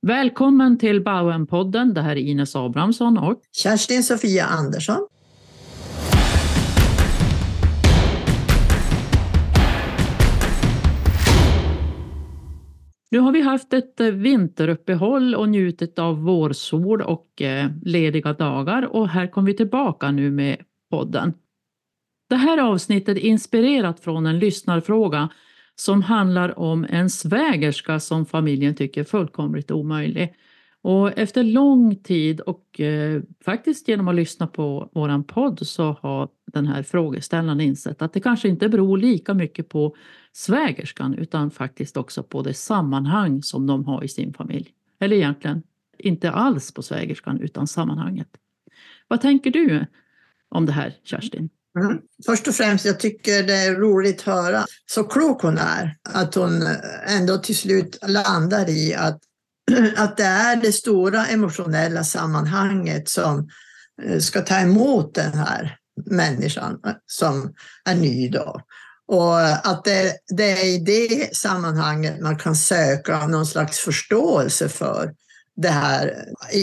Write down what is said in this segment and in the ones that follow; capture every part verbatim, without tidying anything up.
Välkommen till Bauenpodden. Det här är Ines Abrahamsson och Kerstin Sofia Andersson. Nu har vi haft ett vinteruppehåll och njutit av vårsol och eh, lediga dagar, och här kommer vi tillbaka nu med podden. Det här avsnittet är inspirerat från en lyssnarfråga som handlar om en svägerska som familjen tycker är fullkomligt omöjlig. Och efter lång tid och eh, faktiskt genom att lyssna på våran podd så har den här frågeställaren insett att det kanske inte beror lika mycket på svägerskan utan faktiskt också på det sammanhang som de har i sin familj. Eller egentligen inte alls på svägerskan utan sammanhanget. Vad tänker du om det här, Kerstin? Mm. Först och främst, jag tycker det är roligt att höra så klok hon är. Att hon ändå till slut landar i att, att det är det stora emotionella sammanhanget som ska ta emot den här människan som är ny då. Och att det, det är i det sammanhanget man kan söka någon slags förståelse för det här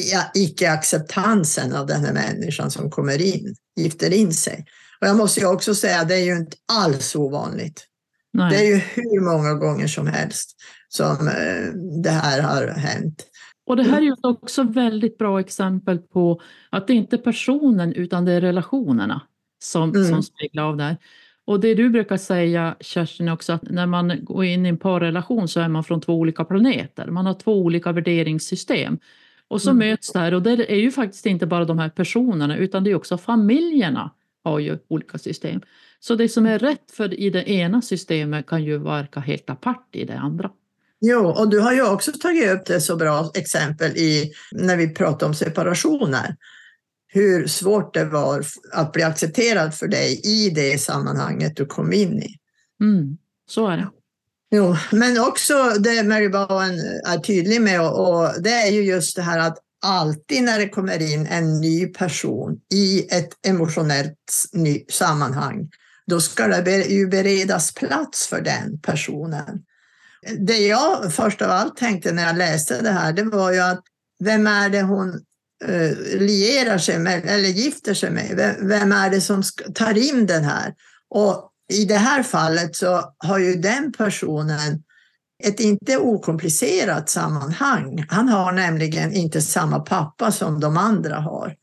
icke-acceptansen av den här människan som kommer in, gifter in sig. Och jag måste ju också säga att det är ju inte alls ovanligt. Nej. Det är ju hur många gånger som helst som eh, det här har hänt. Och det här är ju också väldigt bra exempel på att det inte är personen utan det är relationerna som, mm. som speglar av det här. Och det du brukar säga, Kerstin, också att när man går in i en parrelation så är man från två olika planeter. Man har två olika värderingssystem. Och så mm. möts det här, och det är ju faktiskt inte bara de här personerna utan det är också familjerna har ju olika system. Så det som är rätt för i det ena systemet kan ju verka helt apart i det andra. Jo, och du har ju också tagit upp det så bra exempel i när vi pratar om separationer. Hur svårt det var att bli accepterad för dig i det sammanhanget du kom in i. Mm, så är det. Jo, men också det Mary Bowen är tydlig med, och det är ju just det här att alltid när det kommer in en ny person i ett emotionellt ny sammanhang, då ska det ju beredas plats för den personen. Det jag först av allt tänkte när jag läste det här, det var ju att vem är det hon uh, lierar sig med eller gifter sig med? Vem, vem är det som tar in den här? Och i det här fallet så har ju den personen ett inte okomplicerat sammanhang. Han har nämligen inte samma pappa som de andra har.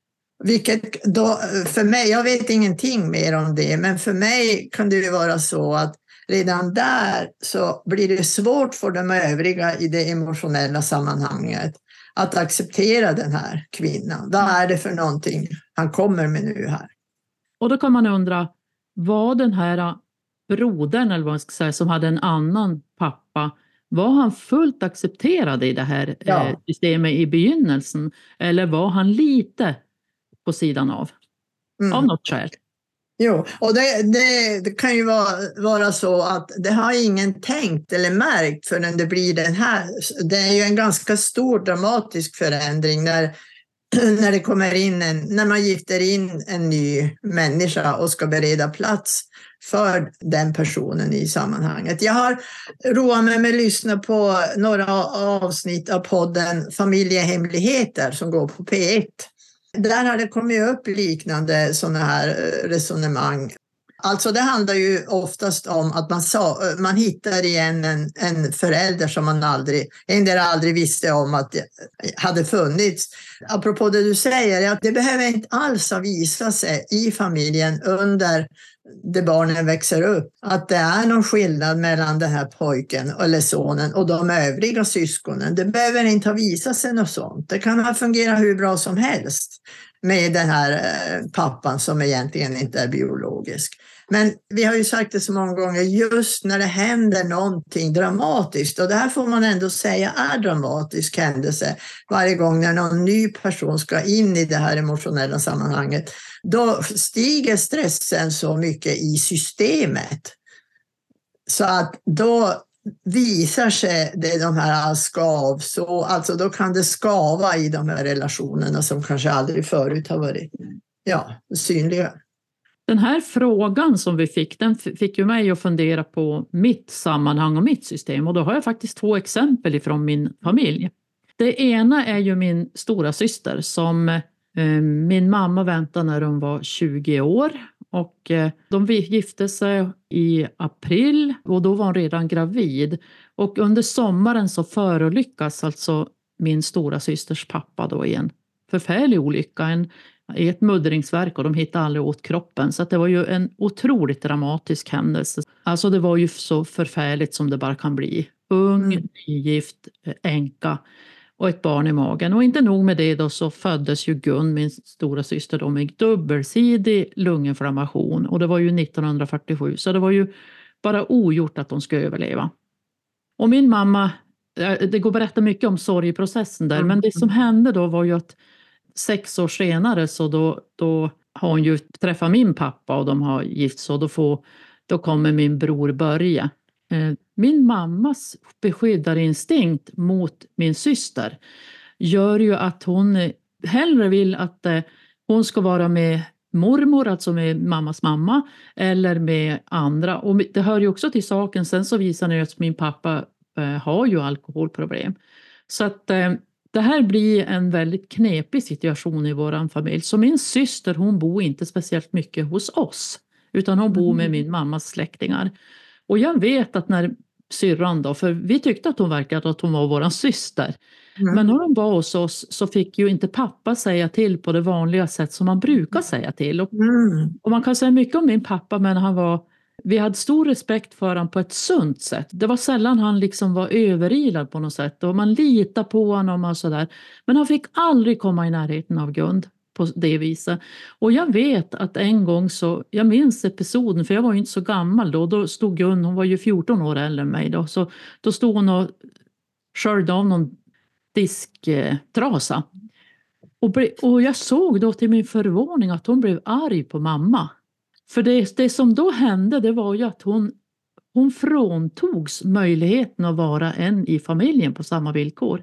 Vilket då, för mig, jag vet ingenting mer om det, men för mig kan det ju vara så att redan där så blir det svårt för de övriga i det emotionella sammanhanget att acceptera den här kvinnan. Vad är det för någonting han kommer med nu här? Och då kan man undra, vad den här brodern eller vad man ska säga, som hade en annan pappa, var han fullt accepterad i det här ja. eh, systemet i begynnelsen, eller var han lite på sidan av mm. av något skäl? Jo, och det, det, det kan ju vara, vara så att det har ingen tänkt eller märkt förrän det blir den här. Det är ju en ganska stor dramatisk förändring när när det kommer in en, när man gifter in en ny människa och ska bereda plats för den personen i sammanhanget. Jag har roat mig med att lyssna på några avsnitt av podden Familjehemligheter som går på P ett. Där har det kommit upp liknande sådana här resonemang. Alltså det handlar ju oftast om att man, sa, man hittar igen en, en förälder som man aldrig, en där aldrig visste om att det hade funnits. Apropå det du säger, att det behöver inte alls visa sig i familjen under det barnen växer upp. Att det är någon skillnad mellan den här pojken eller sonen och de övriga syskonen. Det behöver inte ha visat sig något sånt. Det kan ha fungerat hur bra som helst med den här pappan som egentligen inte är biologisk. Men vi har ju sagt det så många gånger, just när det händer någonting dramatiskt, och det här får man ändå säga är dramatisk händelse varje gång när någon ny person ska in i det här emotionella sammanhanget, då stiger stressen så mycket i systemet. Så att då visar sig det de här skav, så alltså då kan det skava i de här relationerna som kanske aldrig förut har varit ja, synliga. Den här frågan som vi fick, den fick ju mig att fundera på mitt sammanhang och mitt system. Och då har jag faktiskt två exempel ifrån min familj. Det ena är ju min stora syster som eh, min mamma väntade när hon var tjugo år. Och eh, de gifte sig i april och då var hon redan gravid. Och under sommaren så förolyckas alltså min stora systers pappa då i en förfärlig olycka. En, i ett muddringsverk och de hittade aldrig åt kroppen. Så att det var ju en otroligt dramatisk händelse. Alltså det var ju så förfärligt som det bara kan bli. Ung, mm. nygift, änka och ett barn i magen. Och inte nog med det då så föddes ju Gun, min stora syster då, med dubbelsidig lunginflammation. Och det var ju nittonhundrafyrtiosju så det var ju bara ogjort att de skulle överleva. Och min mamma, det går att berätta mycket om sorgprocessen där. Mm. Men det som hände då var ju att sex år senare så då, då har hon ju träffat min pappa och de har gift så då, får, då kommer min bror Börje. Min mammas beskyddarinstinkt mot min syster gör ju att hon hellre vill att hon ska vara med mormor, alltså med mammas mamma, eller med andra. Och det hör ju också till saken, sen så visar det att min pappa har ju alkoholproblem. Så att det här blir en väldigt knepig situation i våran familj. Så min syster, hon bor inte speciellt mycket hos oss, utan hon bor med min mammas släktingar. Och jag vet att när syrran då, för vi tyckte att hon verkade att hon var våran syster. Mm. Men när hon var hos oss så fick ju inte pappa säga till på det vanliga sätt som man brukar säga till. Och, mm. och man kan säga mycket om min pappa, men han var, vi hade stor respekt för honom på ett sunt sätt. Det var sällan han liksom var överilad på något sätt och man litade på honom och sådär. Men han fick aldrig komma i närheten av Gund på det viset. Och jag vet att en gång så, jag minns episoden för jag var ju inte så gammal då, då stod Gun, hon var ju fjorton år äldre än mig då, så då stod hon och skörde av någon disktrasa. Och, och jag såg då till min förvåning att hon blev arg på mamma. För det, det som då hände, det var ju att hon, hon fråntogs möjligheten att vara en i familjen på samma villkor.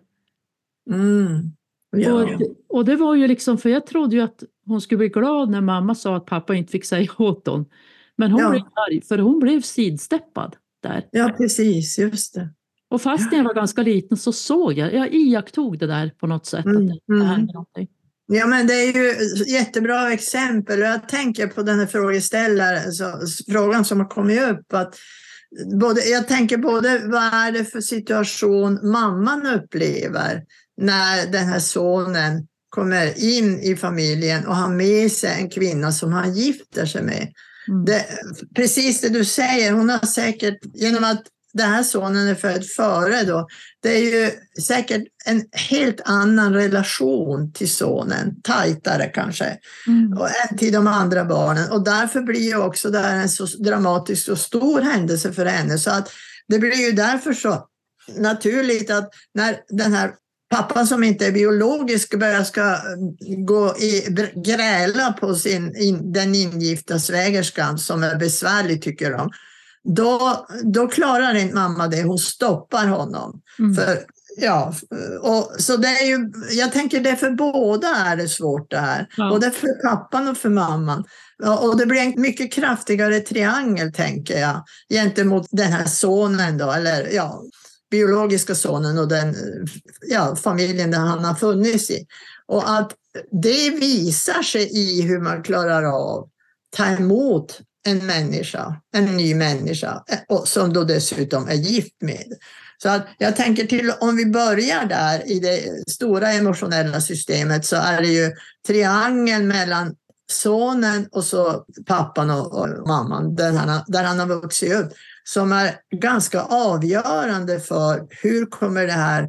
Mm. Ja. Och, och det var ju liksom, för jag trodde ju att hon skulle bli glad när mamma sa att pappa inte fick säga åt hon. Men hon ja. blev arg, för hon blev sidsteppad där. Ja, precis, just det. Och fast när jag var ganska liten så såg jag, jag iakttog det där på något sätt. Mm. Att det hände någonting. Ja, men det är ju jättebra exempel. Jag tänker på den här frågeställaren, så, frågan som har kommit upp. Att både, jag tänker både vad är det för situation mamman upplever när den här sonen kommer in i familjen och har med sig en kvinna som han gifter sig med. Mm. Det, precis det du säger, hon har säkert, genom att den här sonen är född före då, det är ju säkert en helt annan relation till sonen, tajtare kanske, mm. och, än till de andra barnen. Och därför blir ju också det här en så dramatisk och stor händelse för henne. Så att det blir ju därför så naturligt att när den här pappan som inte är biologisk börjar ska gå i gräla på sin, in, den ingifta svägerskan som är besvärlig tycker de. Då, då klarar inte mamma det, hon stoppar honom. Mm. För, ja, och, så det är ju, jag tänker det för båda är det svårt det här. Ja. Både för pappan och för mamman. Och det blir en mycket kraftigare triangel tänker jag gentemot den här sonen då, eller ja, biologiska sonen och den ja, familjen där han har funnits i. Och att det visar sig i hur man klarar av ta emot en människa, en ny människa som då dessutom är gift med. Så att jag tänker till om vi börjar där i det stora emotionella systemet så är det ju triangeln mellan sonen och så pappan och, och mamman där han, där han har vuxit upp som är ganska avgörande för hur kommer det här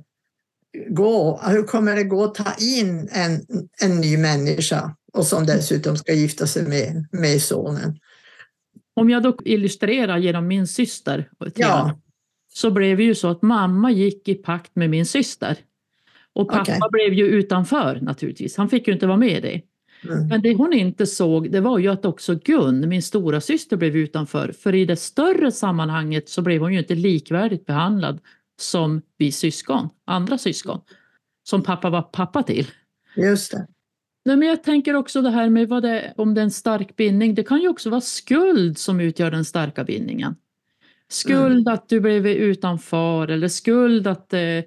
gå, hur kommer det gå att ta in en, en ny människa och som dessutom ska gifta sig med, med sonen. Om jag då illustrerar genom min syster ja. så blev det ju så att mamma gick i pakt med min syster. Och pappa okay. blev ju utanför naturligtvis. Han fick ju inte vara med i det. Mm. Men det hon inte såg det var ju att också Gun, min stora syster, blev utanför. För i det större sammanhanget så blev hon ju inte likvärdigt behandlad som vi syskon, andra syskon. Som pappa var pappa till. Just det. Nej, men jag tänker också det här med vad det, om det är en stark bindning. Det kan ju också vara skuld som utgör den starka bindningen. Skuld mm. att du blev utanför eller skuld att det,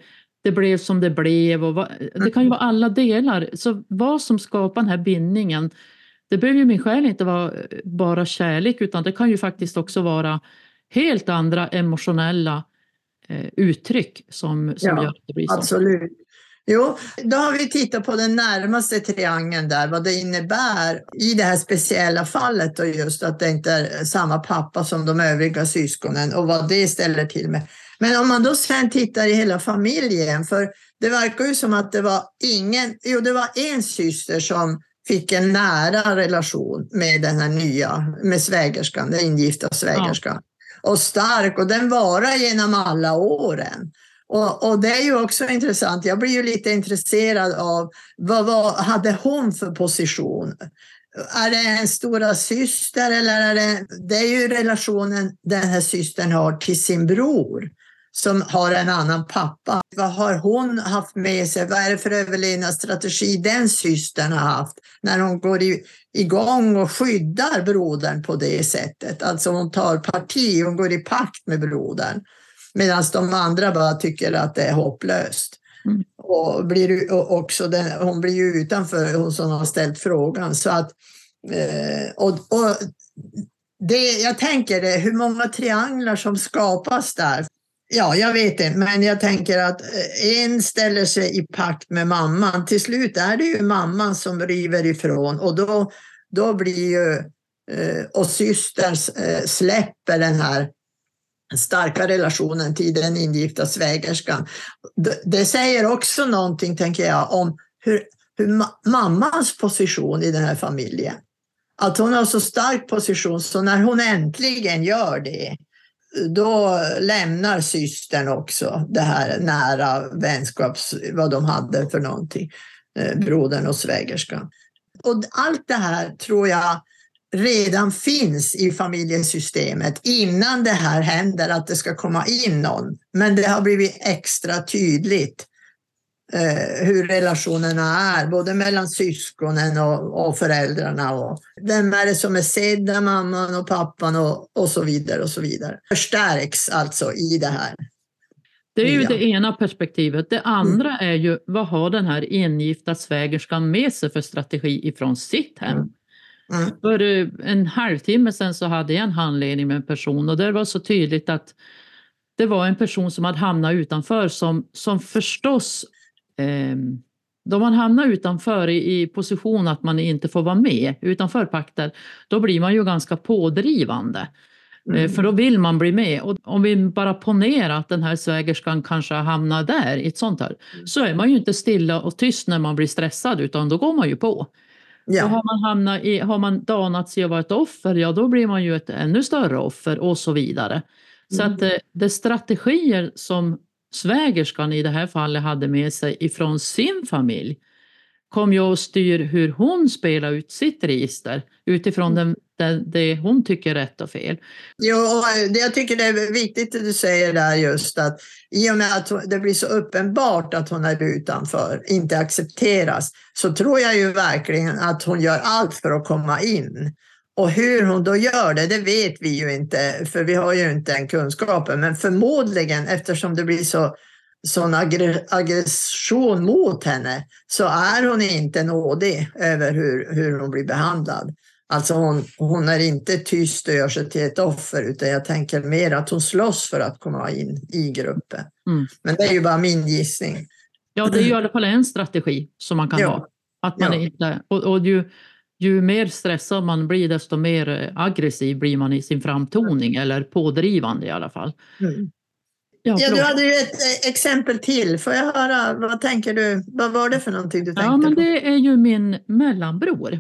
det blev som det blev. Och vad, det kan ju vara alla delar. Så vad som skapar den här bindningen, det behöver ju min själ inte vara bara kärlek, utan det kan ju faktiskt också vara helt andra emotionella eh, uttryck som, som Ja, gör att det blir så. absolut. Jo, då har vi tittat på den närmaste triangeln där, vad det innebär i det här speciella fallet och just att det inte är samma pappa som de övriga syskonen och vad det ställer till med. Men om man då sen tittar i hela familjen, för det verkar ju som att det var ingen, jo det var en syster som fick en nära relation med den här nya, med svägerskan, den ingifta svägerskan. Ja. Och stark, och den varar genom alla åren. Och, och det är ju också intressant, jag blir ju lite intresserad av vad, vad hade hon för position? Är det en stora syster eller är det, det är ju relationen den här systern har till sin bror som har en annan pappa. Vad har hon haft med sig? Vad är det för överlevnadsstrategi den systern har haft när hon går i, igång och skyddar brodern på det sättet? Alltså hon tar parti, hon går i pakt med brodern. Medan de andra bara tycker att det är hopplöst. Mm. Och blir och också den, hon blir ju utanför, hon som har ställt frågan. Så att, eh, och, och det, jag tänker det, hur många trianglar som skapas där. Ja, jag vet inte, men jag tänker att en ställer sig i pakt med mamman. Till slut är det ju mamman som river ifrån och då, då blir ju, eh, och systern eh, släpper den här starka relationen till den ingifta svägerskan. Det, det säger också någonting, tänker jag, om hur, hur ma- mammans position i den här familjen. Att hon har så stark position så när hon äntligen gör det, då lämnar systern också det här nära vänskaps, vad de hade för någonting, eh, brodern och svägerskan. Och allt det här tror jag redan finns i familjesystemet innan det här händer att det ska komma in någon. Men det har blivit extra tydligt eh, hur relationerna är, både mellan syskonen och, och föräldrarna. Och vem är det som är sedda, mamman och pappan och, och så vidare och så vidare. Förstärks alltså i det här. Det är ju det ena perspektivet. Det andra mm. är ju, vad har den här ingifta svägerskan med sig för strategi ifrån sitt hem? Mm. Mm. För en halvtimme sedan så hade jag en handledning med en person och det var så tydligt att det var en person som hade hamnat utanför som, som förstås eh, då man hamnar utanför i, i position att man inte får vara med utanför pakter, då blir man ju ganska pådrivande. Mm. Eh, för då vill man bli med och om vi bara ponerar att den här svägerskan kanske hamnar där i ett sånt här, mm. så är man ju inte stilla och tyst när man blir stressad utan då går man ju på. Ja. Och har man hamnat i, har man danat sig att vara ett offer, ja då blir man ju ett ännu större offer och så vidare. Så mm. att det, det strategier som svägerskan i det här fallet hade med sig ifrån sin familj kom ju att styr hur hon spelar ut sitt register utifrån den, den, det hon tycker är rätt och fel. Jo, jag tycker det är viktigt att du säger där just att i och med att det blir så uppenbart att hon är utanför, inte accepteras, så tror jag ju verkligen att hon gör allt för att komma in. Och hur hon då gör det, det vet vi ju inte, för vi har ju inte den kunskapen. Men förmodligen, eftersom det blir så sån aggression mot henne, så är hon inte nådig över hur, hur hon blir behandlad. Alltså hon, hon är inte tyst och gör sig till ett offer, utan jag tänker mer att hon slåss för att komma in i gruppen. Mm. Men det är ju bara min gissning. Ja, det är ju i alla fall en strategi som man kan ja. ha. Att man ja. inte, och, och ju, ju mer stressad man blir, desto mer aggressiv blir man i sin framtoning, mm. eller pådrivande i alla fall. Mm. Ja, ja, du hade ju ett exempel till. Får jag höra, vad tänker du? Vad var det för någonting du tänkte ja, men på? Det är ju min mellanbror.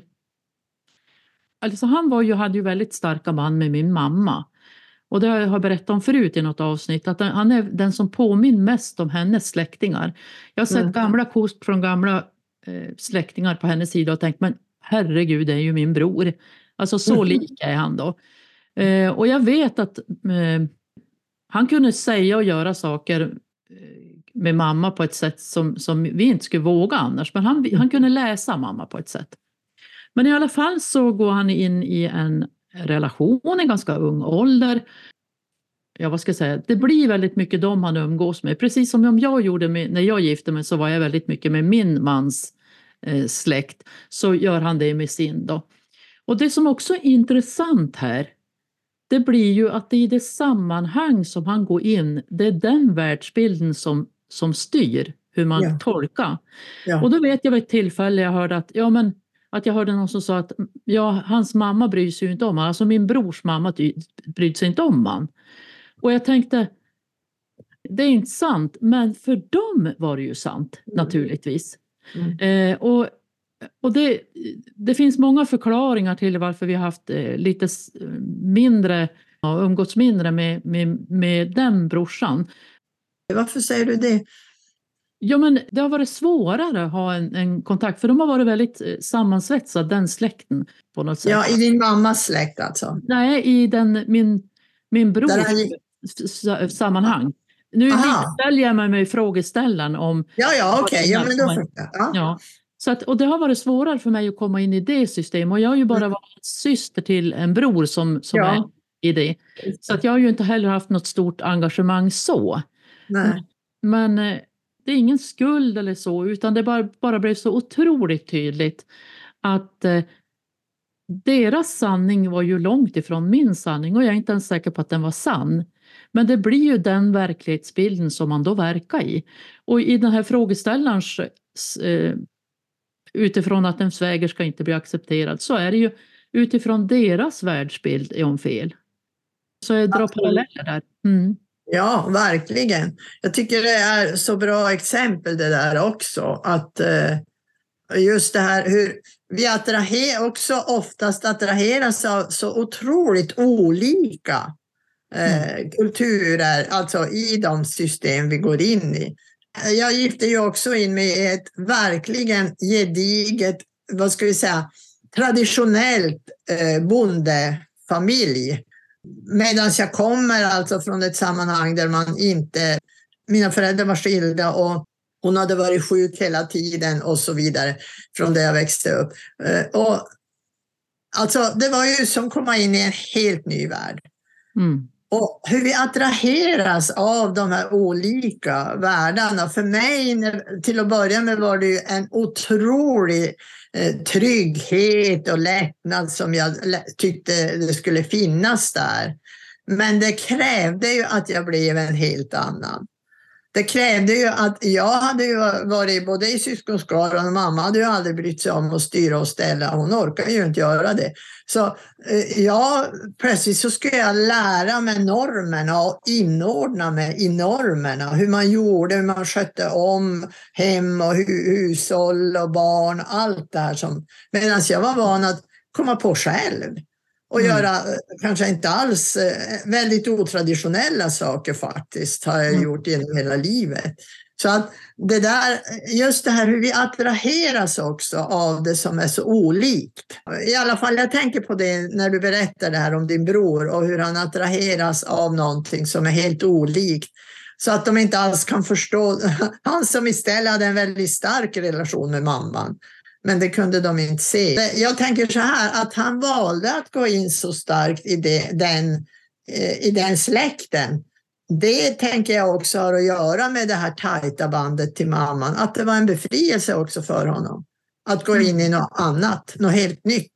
Alltså han var ju, hade ju väldigt starka band med min mamma. Och det har jag berättat om förut i något avsnitt. Att han är den som påminner mest om hennes släktingar. Jag har sett mm. gamla kort från gamla eh, släktingar på hennes sida och tänkt, men herregud, det är ju min bror. Alltså så mm. lika är han då. Eh, och jag vet att eh, han kunde säga och göra saker med mamma på ett sätt som, som vi inte skulle våga annars. Men han, han kunde läsa mamma på ett sätt. Men i alla fall så går han in i en relation i ganska ung ålder. ja vad ska jag säga, det blir väldigt mycket de han umgås med. Precis som om jag gjorde med, när jag gifte mig, så var jag väldigt mycket med min mans eh, släkt. Så gör han det med sin då. Och det som också är intressant här, det blir ju att det i det sammanhang som han går in, det är den världsbilden som, som styr hur man Ja. tolkar. Ja. Och då vet jag vid ett tillfälle jag hörde att, ja men, att jag hörde någon som sa att ja, hans mamma bryr sig ju inte om han. Alltså min brors mamma brydde sig inte om han. Och jag tänkte, det är inte sant, men för dem var det ju sant, mm. naturligtvis. Mm. Eh, och och det, det finns många förklaringar till varför vi har haft eh, lite mindre, ja, umgåtts mindre med, med, med den brorsan. Varför säger du det? Ja, men det har varit svårare att ha en, en kontakt, för de har varit väldigt eh, sammansvetsad, den släkten på något sätt. Ja, i din mammas släkt alltså? Nej, i den, min, min brors han... sammanhang. Nu ställer jag mig med frågeställaren om... Ja, ja, okej. Okay. Ja, men då får jag. Ja. Ja. Så att, och det har varit svårare för mig att komma in i det systemet. Och jag har ju bara varit syster till en bror som, som ja. är i det. Så att jag har ju inte heller haft något stort engagemang så. Nej. Men, men det är ingen skuld eller så, utan det bara, bara blev så otroligt tydligt att eh, deras sanning var ju långt ifrån min sanning, och jag är inte ens säker på att den var sann. Men det blir ju den verklighetsbilden som man då verkar i. Och i den här frågeställarens eh, utifrån att en svägerska inte blir accepterad, så är det ju utifrån deras världsbild är hon fel. Så jag drar paralleller där. Mm. Ja, verkligen. Jag tycker det är så bra exempel det där också. Att eh, just det här hur vi attraherar, också oftast attraheras av så otroligt olika eh, mm. kulturer, alltså i de system vi går in i. Jag gifte ju också in med ett verkligen gediget, vad ska vi säga, traditionellt eh, bondefamilj. Medan jag kommer alltså från ett sammanhang där man inte, mina föräldrar var skilda och hon hade varit sjuk hela tiden och så vidare från där jag växte upp. Eh, och alltså det var ju som att komma in i en helt ny värld. Mm. Och hur vi attraheras av de här olika världarna. För mig, till att börja med, var det ju en otrolig eh, trygghet och lättnad som jag tyckte det skulle finnas där. Men det krävde ju att jag blev en helt annan. Det krävde ju att jag hade ju varit både i syskonskaran och mamma hade ju aldrig brytt sig om att styra och ställa. Hon orkar ju inte göra det. Så ja, plötsligt så skulle jag lära mig normerna och inordna mig i normerna. Hur man gjorde, hur man skötte om hem och hushåll och barn. Allt det här som, medan jag var van att komma på själv. Och mm. göra kanske inte alls väldigt otraditionella saker faktiskt har jag mm. gjort genom hela livet. Så att det där, just det här hur vi attraheras också av det som är så olikt. I alla fall jag tänker på det när du berättar det här om din bror och hur han attraheras av någonting som är helt olikt. Så att de inte alls kan förstå. Han som istället hade en väldigt stark relation med mamman. Men det kunde de inte se. Jag tänker så här, att han valde att gå in så starkt i, det, den, i den släkten. Det tänker jag också har att göra med det här tajta bandet till mamman. Att det var en befrielse också för honom. Att gå in i något annat, något helt nytt.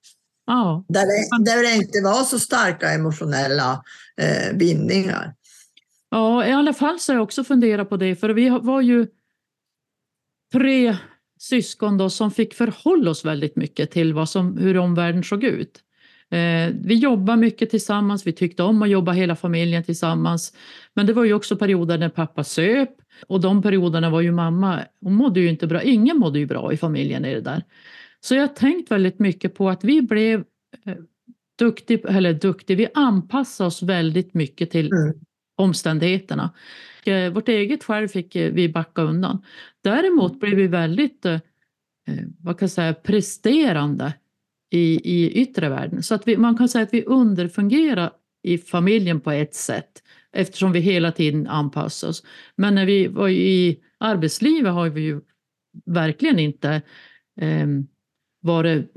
Ja. Där, det, där det inte var så starka emotionella eh, bindningar. Ja, i alla fall så har jag också funderat på det. För vi var ju tre syskon då som fick förhålla oss väldigt mycket till vad som, hur omvärlden såg ut. Eh, vi jobbade mycket tillsammans, vi tyckte om att jobba hela familjen tillsammans. Men det var ju också perioder när pappa söp, och de perioderna var ju mamma, hon mådde ju inte bra, ingen mådde ju bra i familjen i det där. Så jag har tänkt väldigt mycket på att vi blev eh, duktig, eller duktig, vi anpassade oss väldigt mycket till mm. omständigheterna. Vårt eget själv fick vi backa undan. Däremot blev vi väldigt eh, vad kan jag säga, presterande i, i yttre världen. Så att vi, man kan säga att vi underfungerar i familjen på ett sätt, eftersom vi hela tiden anpassar oss. Men när vi var i arbetslivet har vi ju verkligen inte eh, varit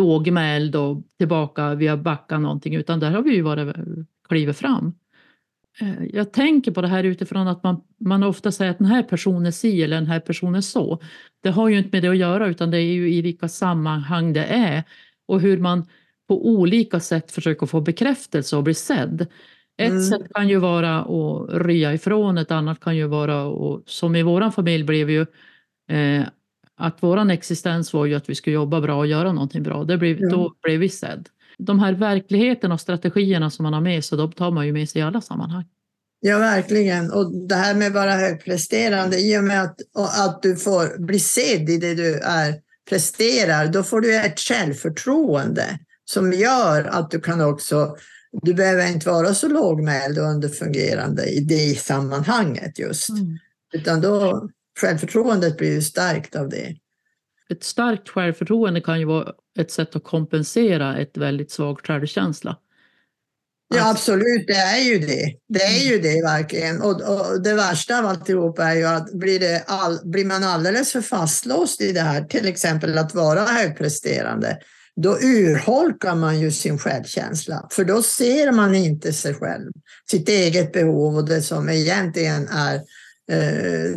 lågmäld och tillbaka, vi har backat någonting, utan där har vi ju varit klivit fram. jag tänker på det här utifrån att man, man ofta säger att den här personen är si eller den här personen är så. Det har ju inte med det att göra, utan det är ju i vilka sammanhang det är och hur man på olika sätt försöker få bekräftelse och bli sedd. Ett Mm. sätt kan ju vara att rya ifrån, ett annat kan ju vara, och som i våran familj blev ju eh, att våran existens var ju att vi skulle jobba bra och göra någonting bra. Det blev, Mm. Då blev vi sedd. De här verkligheten och strategierna som man har med sig, de tar man ju med sig i alla sammanhang. Ja, verkligen. Och det här med att vara högpresterande, i och med att, att du får bli sedd i det du är, presterar, då får du ett självförtroende som gör att du kan också, du behöver inte vara så lågmäld och underfungerande i det sammanhanget just. Mm. Utan då, självförtroendet blir ju starkt av det. Ett starkt självförtroende kan ju vara ett sätt att kompensera ett väldigt svag självkänsla. Ja, absolut, det är ju det. Det är ju det verkligen. Och, och det värsta av alltihop är ju att blir, det all, blir man alldeles för fastlåst i det här, till exempel att vara högpresterande, då urholkar man ju sin självkänsla. För då ser man inte sig själv, sitt eget behov och det som egentligen är eh,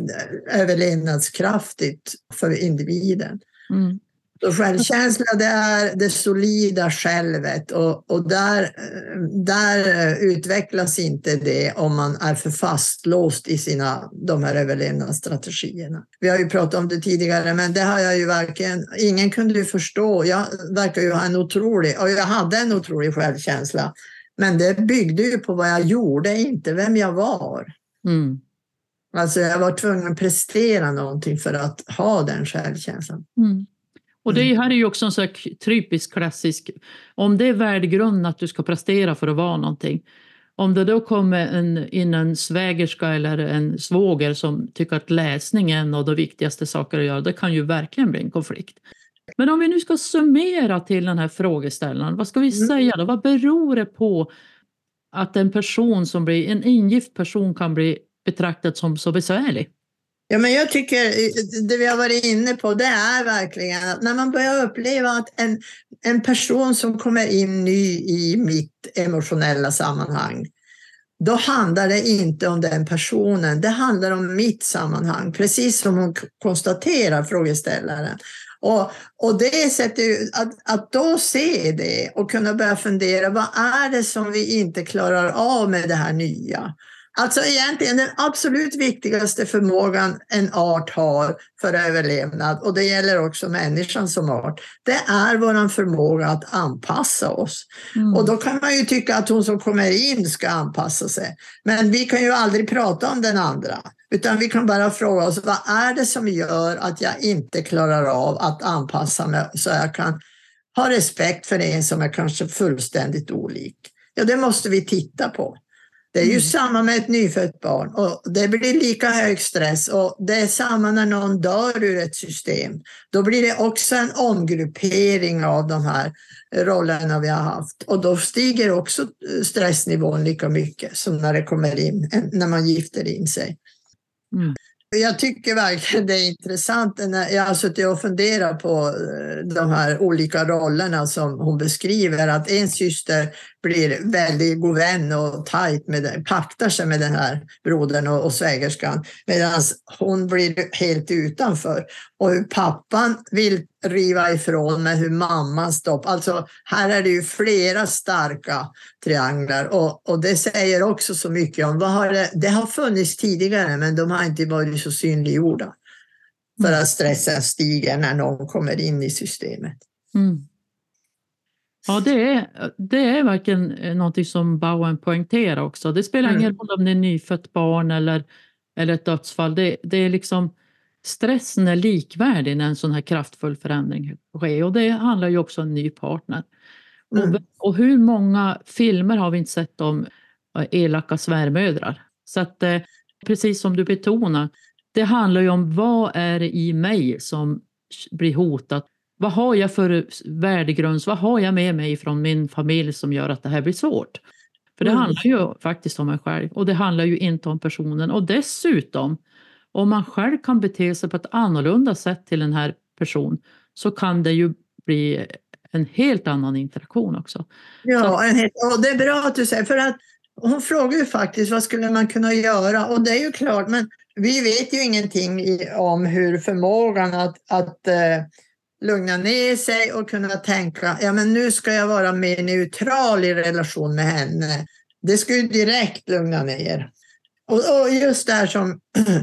överlevnadskraftigt för individen. Mm. Så självkänsla, det är det solida självet, och, och där, där utvecklas inte det om man är för fastlåst i sina, de här överlevnadsstrategierna. Vi har ju pratat om det tidigare, men det har jag ju verkligen, ingen kunde ju förstå. Jag verkar ju ha en otrolig, och jag hade en otrolig självkänsla, men det byggde ju på vad jag gjorde, inte vem jag var. Mm. Alltså jag var tvungen att prestera någonting för att ha den självkänslan. Mm. Och det här är ju också en så här typisk klassisk, om det är värdegrund att du ska prestera för att vara någonting. Om det då kommer en, in en svägerska eller en svåger som tycker att läsning är en av de viktigaste saker att göra, det kan ju verkligen bli en konflikt. Men om vi nu ska summera till den här frågeställaren, vad ska vi säga då? Vad beror det på att en person som blir, en ingift person kan bli betraktad som så besvärlig? Ja, men jag tycker det vi har varit inne på, det är verkligen att när man börjar uppleva att en, en person som kommer in ny i mitt emotionella sammanhang, då handlar det inte om den personen, det handlar om mitt sammanhang, precis som hon konstaterar, frågeställaren. Och, och det sätter ju, att, att då se det och kunna börja fundera, vad är det som vi inte klarar av med det här nya? Alltså egentligen den absolut viktigaste förmågan en art har för överlevnad, och det gäller också människan som art, det är vår förmåga att anpassa oss. Mm. Och då kan man ju tycka att hon som kommer in ska anpassa sig. Men vi kan ju aldrig prata om den andra, utan vi kan bara fråga oss, vad är det som gör att jag inte klarar av att anpassa mig så jag kan ha respekt för en som är kanske fullständigt olik? Ja, det måste vi titta på. Det är ju mm. samma med ett nyfött barn, och det blir lika hög stress, och det är samma när någon dör ur ett system. Då blir det också en omgruppering av de här rollerna vi har haft, och då stiger också stressnivån lika mycket som när det kommer in, när man gifter in sig. Mm. Jag tycker verkligen det är intressant när jag har suttit och funderat på de här olika rollerna som hon beskriver, att en syster blir väldigt god vän och tajt med den, paktar sig med den här brodern och, och svägerskan, medan hon blir helt utanför, och hur pappan vill riva ifrån med hur mamman stoppar. Alltså här är det ju flera starka trianglar, och, och det säger också så mycket om vad har det, det har funnits tidigare, men de har inte varit så synliggjorda för att stressen stiger när någon kommer in i systemet. Mm. Ja, det är, det är verkligen något som Bowen poängterar också. Det spelar mm. ingen roll om det är nyfött barn eller, eller ett dödsfall. Det, det är liksom, stressen är likvärdig när en sån här kraftfull förändring sker. Och det handlar ju också om en ny partner. Mm. Och, och hur många filmer har vi inte sett om elaka svärmödrar? Så att eh, precis som du betonar, det handlar ju om vad är det i mig som blir hotat. Vad har jag för värdegrunds, vad har jag med mig från min familj som gör att det här blir svårt? För det mm. handlar ju faktiskt om en själv, och det handlar ju inte om personen. Och dessutom, om man själv kan bete sig på ett annorlunda sätt till den här personen, så kan det ju bli en helt annan interaktion också. Ja, en helt, och det är bra att du säger, för att hon frågar ju faktiskt vad skulle man kunna göra, och det är ju klart, men vi vet ju ingenting i, om hur förmågan att, att eh, lugna ner sig och kunna tänka, ja men nu ska jag vara mer neutral i relation med henne. Det ska ju direkt lugna ner. Och, och just det här som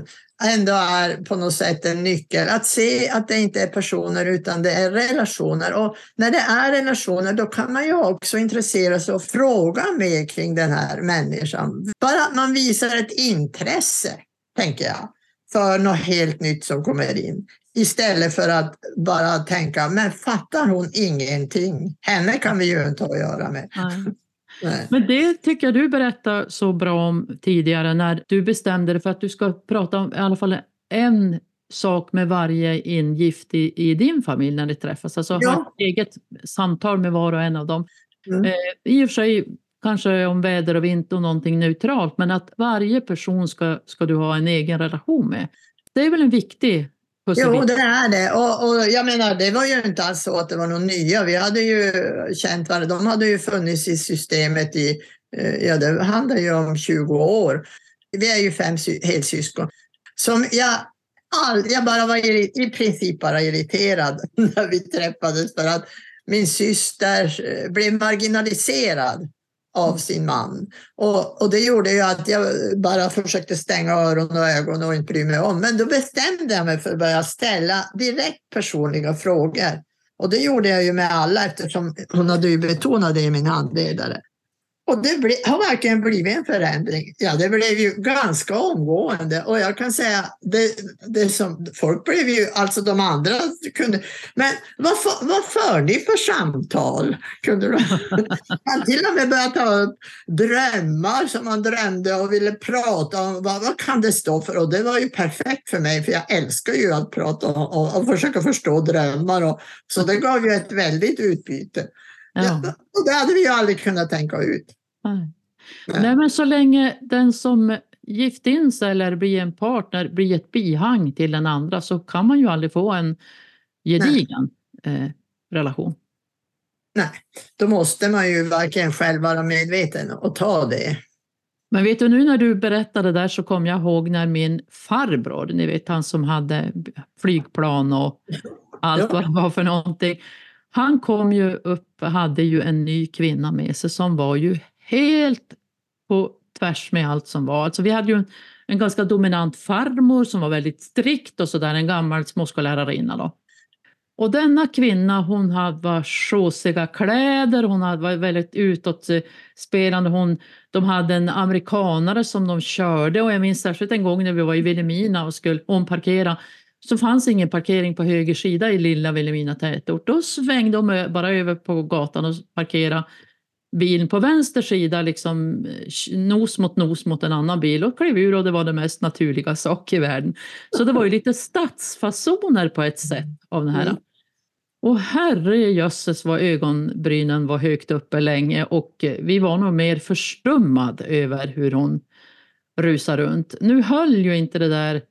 ändå är på något sätt en nyckel, att se att det inte är personer utan det är relationer. Och när det är relationer, då kan man ju också intressera sig och fråga mer kring den här människan. Bara att man visar ett intresse, tänker jag, för något helt nytt som kommer in. Istället för att bara tänka, men fattar hon ingenting? Henne kan vi ju inte ha att göra med. Nej. Nej. Men det tycker jag du berättade så bra om tidigare, när du bestämde dig för att du ska prata om i alla fall en sak med varje ingift i, i din familj när ni träffas. Alltså ja. Ha ett eget samtal med var och en av dem. Mm. Eh, I och för sig kanske om väder och vind och någonting neutralt, men att varje person ska, ska du ha en egen relation med. Det är väl en viktig Jo, det är det. Och, och jag menar, det var ju inte alls så att det var någon nya. Vi hade ju känt varandra. De hade ju funnits i systemet i, ja det handlar ju om tjugo år. Vi är ju fem helsyskon. Som jag, all, jag bara var i, i princip bara irriterad när vi träffades, för att min syster blev marginaliserad av sin man. Och, och det gjorde ju att jag bara försökte stänga öron och ögon och inte bry mig om. Men då bestämde jag mig för att börja ställa direkt personliga frågor. Och det gjorde jag ju med alla, eftersom hon hade ju betonat det i min handledare. Och det ble, har verkligen blivit en förändring. Ja, det blev ju ganska omgående. Och jag kan säga, det, det som, folk blev ju, alltså de andra kunde, men vad, för, vad för ni för samtal? Kunde du? Man till och med började ta upp drömmar som man drömde och ville prata om. Vad, vad kan det stå för? Och det var ju perfekt för mig, för jag älskar ju att prata om, och, och försöka förstå drömmar. Och, så det gav ju ett väldigt utbyte. Ja. Ja, och det hade vi ju aldrig kunnat tänka ut. Nej. Nej, men så länge den som gift in sig eller blir en partner blir ett bihang till den andra, så kan man ju aldrig få en gedigen eh, relation. Nej, då måste man ju verkligen själv vara medveten och ta det. Men vet du, nu när du berättade där så kom jag ihåg när min farbror, ni vet han som hade flygplan och allt ja. Vad det var för någonting. Han kom ju upp, hade ju en ny kvinna med sig som var ju helt på tvärs med allt som var. Alltså vi hade ju en, en ganska dominant farmor som var väldigt strikt och sådär, en gammal småskollärarinna då. Och denna kvinna, hon hade var tjåsiga kläder, hon hade var väldigt utåtspelande, hon, de hade en amerikanare som de körde, och jag minns särskilt en gång när vi var i Vilhelmina och skulle omparkera, så fanns ingen parkering på höger sida i lilla Vilhelmina tätort. Då svängde de bara över på gatan och parkerade bilen på vänster sida, liksom nos mot nos mot en annan bil, och klev ur, och det var det mest naturliga sak i världen. Så det var ju lite stadsfasoner på ett sätt av det här. Mm. Och herre jösses vad ögonbrynen var högt uppe länge, och vi var nog mer förstummad över hur hon rusar runt. Nu höll ju inte det där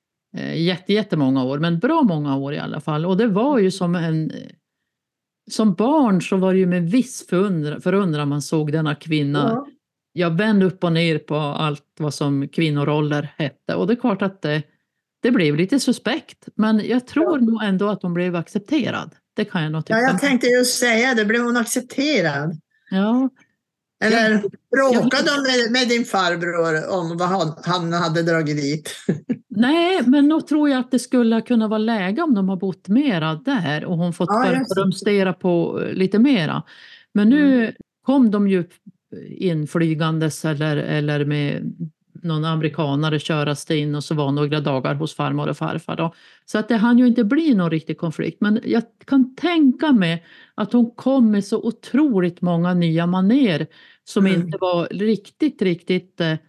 Jätte, jättemånga år, men bra många år i alla fall. Och det var ju som en... Som barn så var det ju med viss förundran, förundran man såg denna kvinna. Ja. Jag vände upp och ner på allt vad som kvinnoroller hette. Och det är klart att det, det blev lite suspekt. Men jag tror ja. nog ändå att hon blev accepterad. Det kan jag nog tycka. Ja, jag tänkte just säga det. Blev hon accepterad? Ja. Eller bråkade de med, med din farbror om vad han, han hade dragit dit? Nej, men nog tror jag att det skulle kunna vara läge om de har bott mera där och hon fått ja, rumstera på lite mera. Men nu mm. kom de ju inflygandes eller, eller med någon amerikanare köras in, och så var några dagar hos farmor och farfar då. Så att det hann ju inte bli någon riktig konflikt. Men jag kan tänka mig att hon kom med så otroligt många nya maner som mm. inte var riktigt, riktigt... Eh,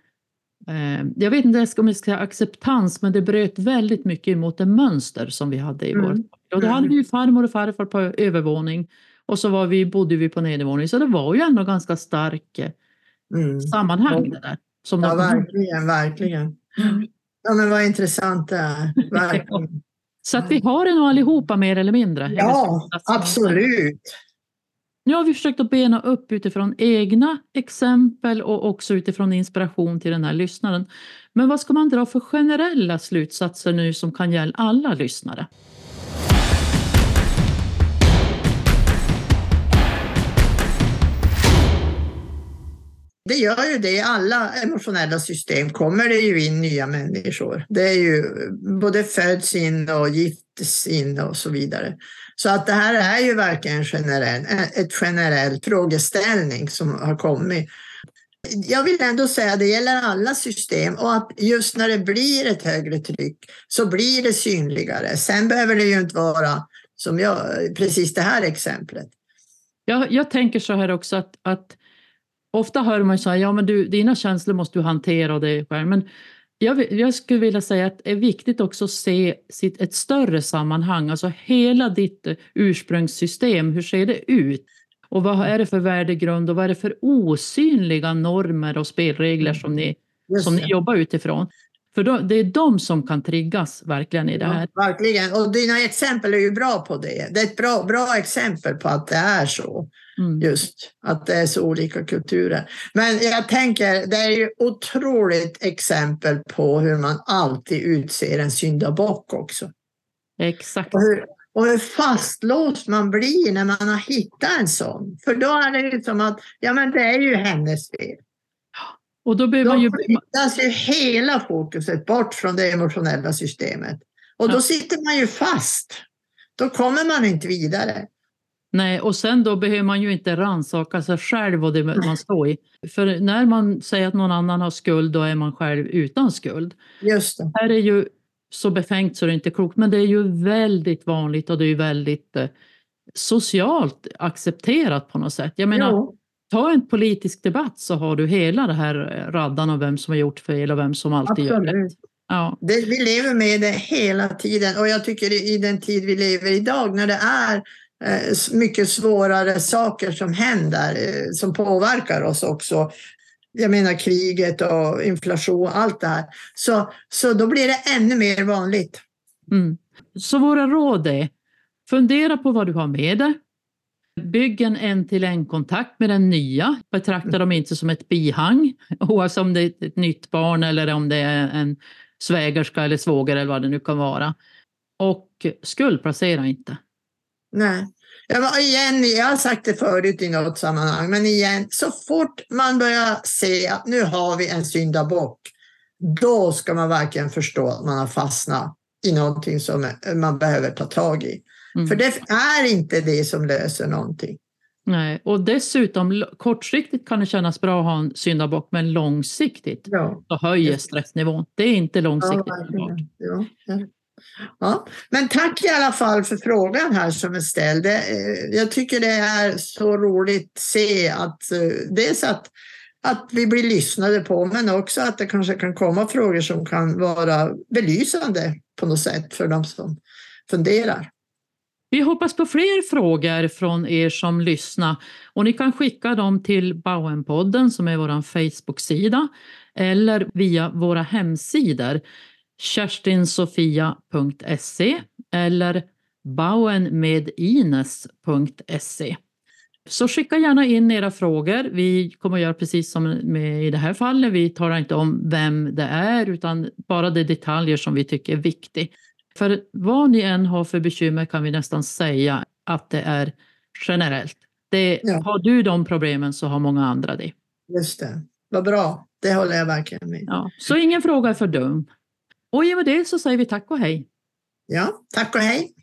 jag vet inte om jag ska säga acceptans, men det bröt väldigt mycket emot det mönster som vi hade i mm. vår. Och då hade vi ju farmor och farfar på övervåning, och så var vi, bodde vi på nedervåning. Så det var ju ändå ganska stark mm. sammanhang det där. Som ja, de... verkligen, verkligen. Mm. Ja, men vad intressant det är. Verkligen. Så att vi har det nog allihopa mer eller mindre. Ja, absolut. Nu har vi försökt att bena upp utifrån egna exempel och också utifrån inspiration till den här lyssnaren. Men vad ska man dra för generella slutsatser nu som kan gälla alla lyssnare? Det gör ju det, i alla emotionella system kommer det ju in nya människor. Det är ju både föds in och gifts in och så vidare. Så att det här är ju verkligen generell, ett generell frågeställning som har kommit. Jag vill ändå säga att det gäller alla system, och att just när det blir ett högre tryck så blir det synligare. Sen behöver det ju inte vara som jag, precis det här exemplet. Jag, jag tänker så här också att, att ofta hör man säga, ja men du, dina känslor måste du hantera det själv. Men jag, jag skulle vilja säga att det är viktigt också att se sitt, ett större sammanhang. Alltså hela ditt ursprungssystem, hur ser det ut? Och vad är det för värdegrund och vad är det för osynliga normer och spelregler som ni, som ni jobbar utifrån? För då, det är de som kan triggas verkligen i det här. Ja, verkligen, och dina exempel är ju bra på det. Det är ett bra, bra exempel på att det är så. Mm. Just att det är så olika kulturer. Men jag tänker, det är ju otroligt exempel på hur man alltid utser en syndabock också. Exakt. Och hur, och hur fastlåst man blir när man har hittat en sån. För då är det ju som att, ja men det är ju hennes fel. Och då behöver man ju... flyttas ju hela fokuset bort från det emotionella systemet. Och då ja. sitter man ju fast. Då kommer man inte vidare. Nej, och sen då behöver man ju inte rannsaka sig själv och det man står i. För när man säger att någon annan har skuld, då är man själv utan skuld. Just det. Det här är ju så befängt så det är inte klokt, men det är ju väldigt vanligt och det är ju väldigt eh, socialt accepterat på något sätt. Jag menar, jo. Ta en politisk debatt så har du hela det här raddan av vem som har gjort fel och vem som alltid Absolut. Gör rätt. Ja. Det, vi lever med det hela tiden, och jag tycker i den tid vi lever idag när det är mycket svårare saker som händer som påverkar oss också. Jag menar kriget och inflation och allt det här. Så, så då blir det ännu mer vanligt. Mm. Så våra råd är: fundera på vad du har med dig. Bygg en en-till-en-kontakt med den nya. Betrakta dem inte som ett bihang. Oavsett om det är ett nytt barn eller om det är en svägerska eller svåger eller vad det nu kan vara. Och skuldplacera inte. Nej, jag, igen, jag har sagt det förut i något sammanhang, men igen, så fort man börjar se att nu har vi en syndabock, då ska man verkligen förstå att man har fastnat i någonting som man behöver ta tag i. Mm. För det är inte det som löser någonting. Nej, och dessutom kortsiktigt kan det kännas bra att ha en syndabock, men långsiktigt ja. Så höjer stressnivån. Det är inte långsiktigt. Ja, ja, ja. Ja, men tack i alla fall för frågan här som är ställd. Jag tycker det är så roligt att se att dels att, att vi blir lyssnade på, men också att det kanske kan komma frågor som kan vara belysande på något sätt för de som funderar. Vi hoppas på fler frågor från er som lyssnar, och ni kan skicka dem till Bauenpodden som är vår Facebook-sida eller via våra hemsidor kerstinsofia punkt se eller bauenmedines punkt se. Så skicka gärna in era frågor. Vi kommer att göra precis som med i det här fallet. Vi talar inte om vem det är utan bara de detaljer som vi tycker är viktiga. För vad ni än har för bekymmer kan vi nästan säga att det är generellt. Det, ja. Har du de problemen så har många andra det. Just det. Vad bra. Det håller jag verkligen med. Ja. Så ingen fråga är för dum. Och i och med det så säger vi tack och hej. Ja, tack och hej.